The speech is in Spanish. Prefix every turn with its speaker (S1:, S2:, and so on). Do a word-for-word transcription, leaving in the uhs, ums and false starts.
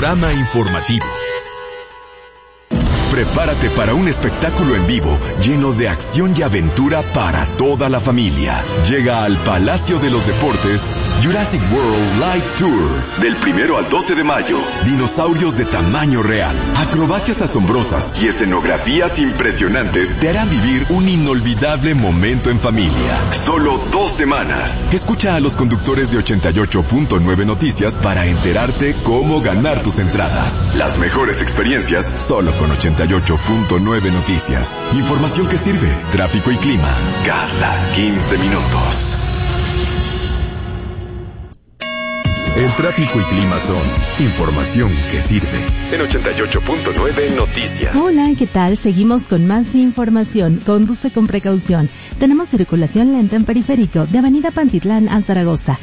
S1: panorama informativo. Prepárate para un espectáculo en vivo lleno de acción y aventura para toda la familia. Llega al Palacio de los Deportes Jurassic World Live Tour. Del primero al doce de mayo. Dinosaurios de tamaño real, acrobacias asombrosas y escenografías impresionantes te harán vivir un inolvidable momento en familia. Solo dos semanas. Escucha a los conductores de ochenta y ocho punto nueve Noticias para enterarte cómo ganar tus entradas. Las mejores experiencias solo con ochenta y ocho punto nueve Noticias. Información que sirve. Tráfico y clima cada quince minutos. El tráfico y clima son información que sirve. En ochenta y ocho punto nueve Noticias.
S2: Hola, ¿qué tal? Seguimos con más información. Conduce con precaución. Tenemos circulación lenta en periférico de Avenida Pantitlán a Zaragoza.